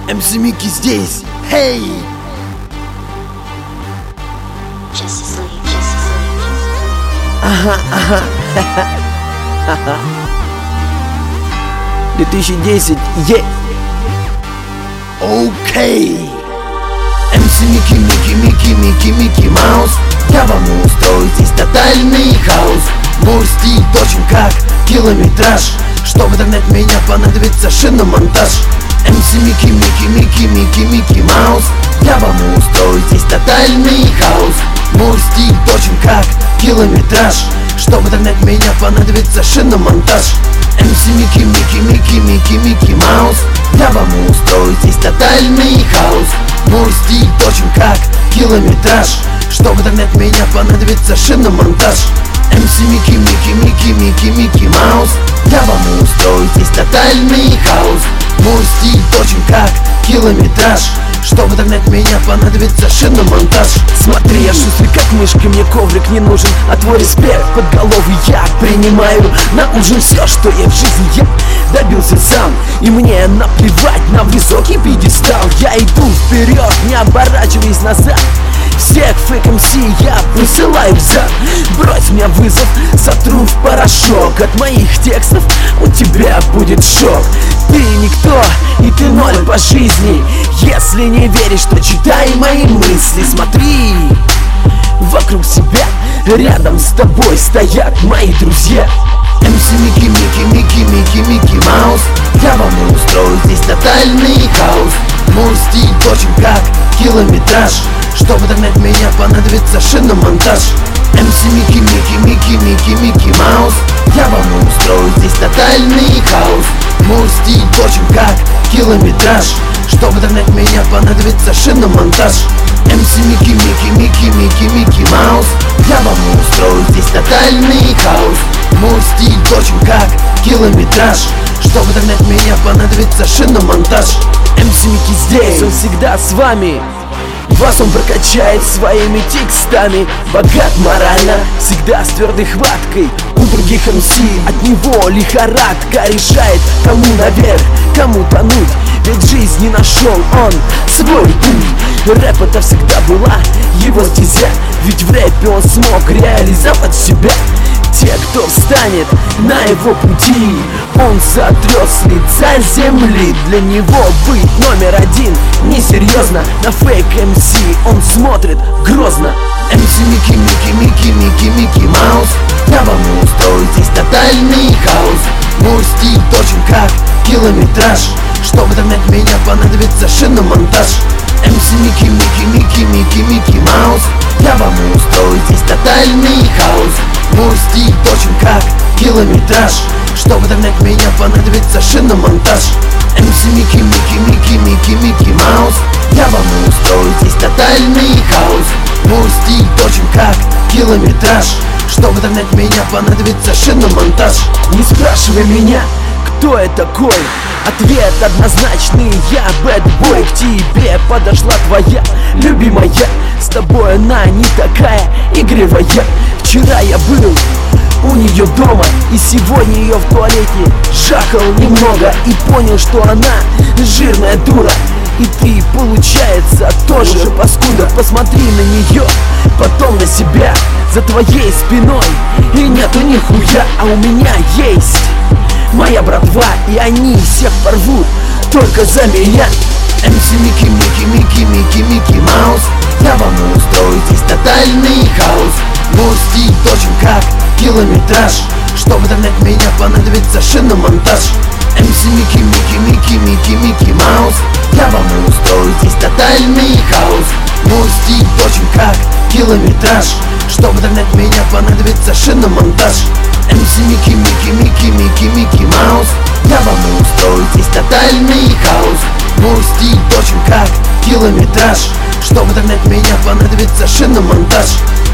МС Микки здесь, хей! Ага. 2010, Окей. МС Микки Маус. Я вам устрою здесь тотальный хаос. Мой стиль точен как километраж. Чтобы догнать меня, понадобится шиномонтаж. МС Микки Маус. Я вам устрою здесь тотальный хаос. Мой стиль точен как километраж. Чтобы догнать меня, понадобится шиномонтаж. МС Микки Маус. Я вам устрою здесь тотальный хаос. Мой стиль точен как километраж. Чтобы догнать меня, понадобится шиномонтаж. МС Микки Маус. Я вам устрою здесь тотальный хаос. Мой стиль точен как километраж. Чтобы догнать меня, понадобится шиномонтаж. Смотри, я шустрый как мышка, мне коврик не нужен. А твой респект под голову я принимаю на ужин. Все, что я в жизни я добился сам, и мне наплевать на высокий пьедестал. Я иду вперед, не оборачиваясь назад. Всех фейк МС я посылаю в зад. Брось мне вызов, сотру в порошок. От моих текстов у тебя будет шок. Ты никто, и ты ноль по жизни. Если не веришь, то читай мои мысли. Смотри, вокруг себя, рядом с тобой стоят мои друзья. МС Микки Маус. Я вам устрою здесь тотальный хаос. Мой стиль точен как километраж. Чтобы догнать меня, понадобится шиномонтаж. МС Микки Маус. Я вам устрою здесь тотальный хаос. Мой стиль точен как километраж. Чтобы догнать меня, понадобится шиномонтаж. МС Микки Маус. Я вам устрою здесь тотальный хаос. Мой стиль точен как километраж. Чтобы догнать меня, понадобится шиномонтаж. МС Микки здесь, он всегда с вами. Вас он прокачает своими текстами. Богат морально, всегда с твердой хваткой. У других МС от него лихорадка. Решает, кому наверх, кому тонуть. Ведь в жизни нашел он свой путь. Рэп это всегда была его стезя. Ведь в рэпе он смог реализовать себя. Те, кто встанет на его пути, он сотрет с лица земли. Для него быть номер один несерьезно. На фейк МС он смотрит грозно. МС Микки Маус. Я вам устрою здесь тотальный хаос. Мой стиль точен как километраж. Чтобы догнать меня, понадобится шиномонтаж. МС Микки Маус. Я вам устрою здесь тотальный хаос. Мой стиль точен как километраж. Чтобы догнать меня, понадобится шиномонтаж. МС Микки Маус. Я вам устрою здесь тотальный хаос. Мой стиль точен как километраж. Чтобы догнать меня, понадобится шиномонтаж. Не спрашивай меня, кто я такой. Ответ однозначный, я бэдбой. К тебе подошла твоя любимая. С тобой она не такая игривая. Вчера я был у нее дома, и сегодня ее в туалете жахал немного. И понял, что она жирная дура. И ты, получается, тоже паскуда. Посмотри на нее, потом на себя. За твоей спиной и нету нихуя. А у меня есть моя братва, и они всех порвут только за меня. МС Микки Маус. Я вам устрою здесь тотальный хаос. Мой стиль точен как километраж. Чтобы догнать меня, понадобится шиномонтаж. МС Микки Маус. Я вам устрою здесь тотальный хаос. Мой стиль точен как километраж. Чтобы догнать меня, понадобится шиномонтаж. МС Микки Маус. Я вам устрою здесь тотальный хаос. Мой стиль точен как километраж. Чтобы догнать меня, понадобится шиномонтаж.